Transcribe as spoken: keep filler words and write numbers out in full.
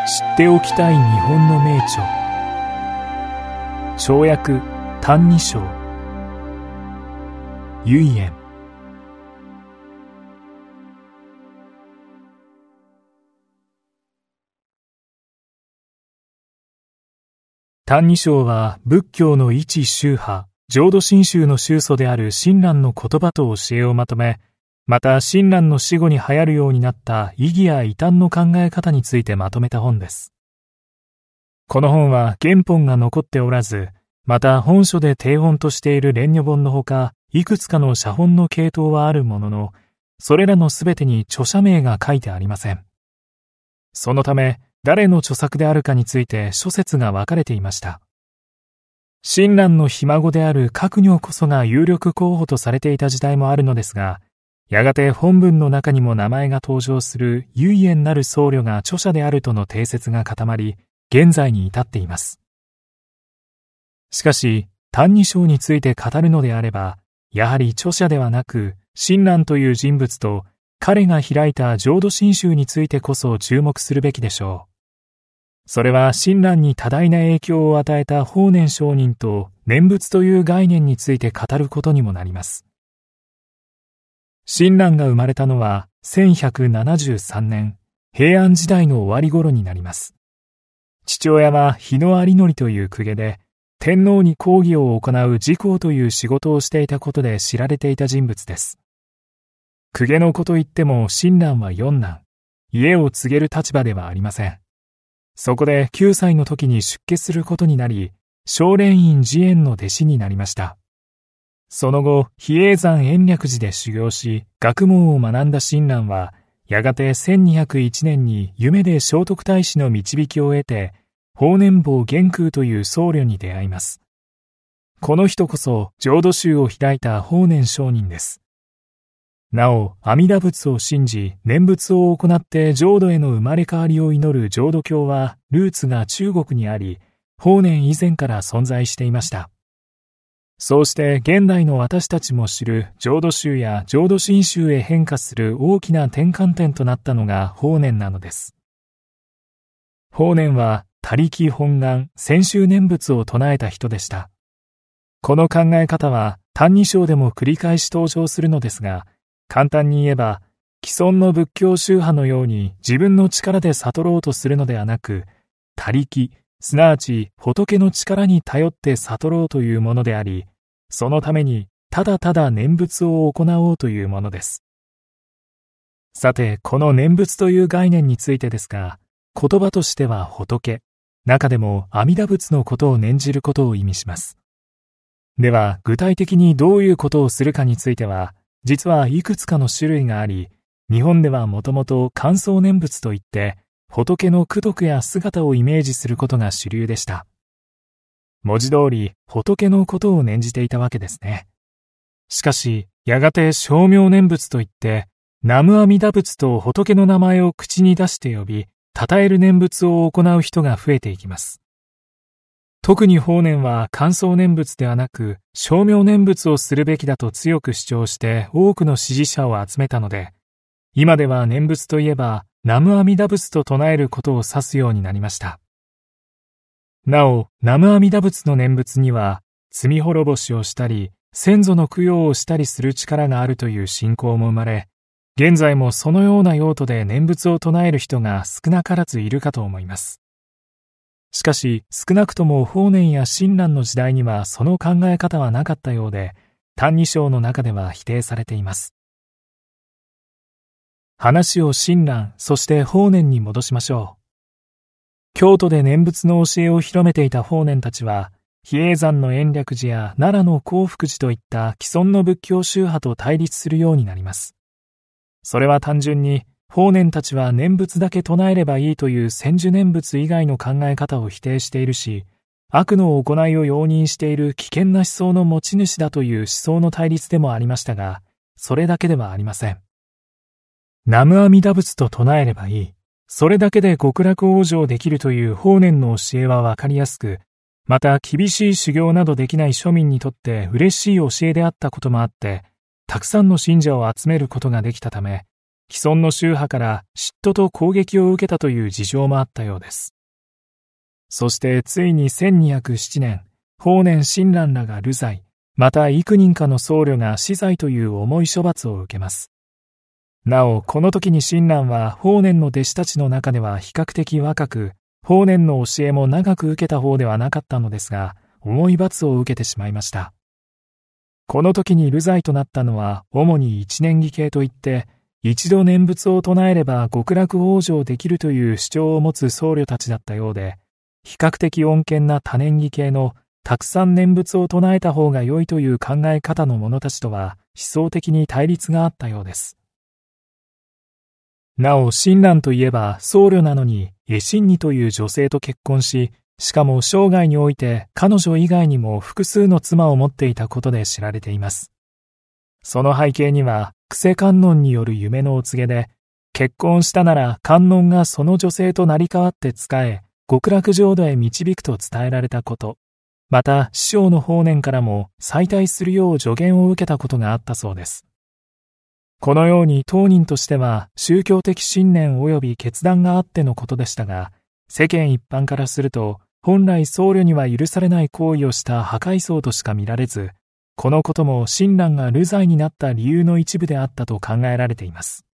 っておきたい日本の名著。跳躍歎異抄。唯円。歎異抄は仏教の一宗派、浄土真宗の宗祖である親鸞の言葉と教えをまとめ、また親鸞の死後に流行るようになった意義や異端の考え方についてまとめた本です。この本は原本が残っておらず、また本書で定本としている蓮如本のほか、いくつかの写本の系統はあるものの、それらのすべてに著者名が書いてありません。そのため、誰の著作であるかについて諸説が分かれていました。親鸞のひ孫である覚如こそが有力候補とされていた時代もあるのですが、やがて本文の中にも名前が登場する唯円なる僧侶が著者であるとの定説が固まり、現在に至っています。しかし、歎異抄について語るのであれば、やはり著者ではなく、親鸞という人物と、彼が開いた浄土真宗についてこそ注目するべきでしょう。それは親鸞に多大な影響を与えた法然上人と念仏という概念について語ることにもなります。親鸞が生まれたのはせんひゃくななじゅうさんねん、平安時代の終わり頃になります。父親は日野有則という公家で、天皇に講義を行う侍講という仕事をしていたことで知られていた人物です。公家の子といっても親鸞は四男、家を継げる立場ではありません。そこできゅうさいの時に出家することになり、聖蓮院慈円の弟子になりました。その後、比叡山延暦寺で修行し、学問を学んだ親鸞は、やがてせんにひゃくいちねんに夢で聖徳太子の導きを得て、法然坊元空という僧侶に出会います。この人こそ浄土宗を開いた法然上人です。なお、阿弥陀仏を信じ、念仏を行って浄土への生まれ変わりを祈る浄土教は、ルーツが中国にあり、法然以前から存在していました。そうして現代の私たちも知る浄土宗や浄土真宗へ変化する大きな転換点となったのが法然なのです。法然は他力本願専修念仏を唱えた人でした。この考え方は歎異抄でも繰り返し登場するのですが、簡単に言えば既存の仏教宗派のように自分の力で悟ろうとするのではなく、他力、すなわち仏の力に頼って悟ろうというものであり、そのためにただただ念仏を行おうというものです。さて、この念仏という概念についてですが、言葉としては仏、中でも阿弥陀仏のことを念じることを意味します。では、具体的にどういうことをするかについては、実はいくつかの種類があり、日本ではもともと観想念仏といって、仏の功徳や姿をイメージすることが主流でした。文字通り仏のことを念じていたわけですね。しかし、やがて称名念仏といって、南無阿弥陀仏と仏の名前を口に出して呼び、称える念仏を行う人が増えていきます。特に法然は観想念仏ではなく、称名念仏をするべきだと強く主張して多くの支持者を集めたので、今では念仏といえば、南無阿弥陀仏と唱えることを指すようになりました。なお、南無阿弥陀仏の念仏には、罪滅ぼしをしたり、先祖の供養をしたりする力があるという信仰も生まれ、現在もそのような用途で念仏を唱える人が少なからずいるかと思います。しかし、少なくとも法然や親鸞の時代にはその考え方はなかったようで、歎異抄の中では否定されています。話を親鸞、そして法然に戻しましょう。京都で念仏の教えを広めていた法然たちは、比叡山の延暦寺や奈良の興福寺といった既存の仏教宗派と対立するようになります。それは単純に、法然たちは念仏だけ唱えればいいという専修念仏以外の考え方を否定しているし、悪の行いを容認している危険な思想の持ち主だという思想の対立でもありましたが、それだけではありません。南無阿弥陀仏と唱えればいい。それだけで極楽往生できるという法然の教えはわかりやすく、また厳しい修行などできない庶民にとって嬉しい教えであったこともあって、たくさんの信者を集めることができたため、 既存の宗派から嫉妬と攻撃を受けたという事情もあったようです。そしてついにせんにひゃくななねん、法然親鸞らが流罪、また幾人かの僧侶が死罪という重い処罰を受けます。なお、この時に親鸞は法然の弟子たちの中では比較的若く、法然の教えも長く受けた方ではなかったのですが、重い罰を受けてしまいました。この時に流罪となったのは、主に一年儀系といって、一度念仏を唱えれば極楽往生できるという主張を持つ僧侶たちだったようで、比較的穏健な多年儀系のたくさん念仏を唱えた方が良いという考え方の者たちとは思想的に対立があったようです。なお、親鸞といえば僧侶なのに絵心にという女性と結婚し、しかも生涯において彼女以外にも複数の妻を持っていたことで知られています。その背景には、クセ観音による夢のお告げで、結婚したなら観音がその女性と成り代わって仕え、極楽浄土へ導くと伝えられたこと、また師匠の法然からも再退するよう助言を受けたことがあったそうです。このように当人としては宗教的信念及び決断があってのことでしたが、世間一般からすると、本来僧侶には許されない行為をした破壊僧としか見られず、このことも親鸞が流罪になった理由の一部であったと考えられています。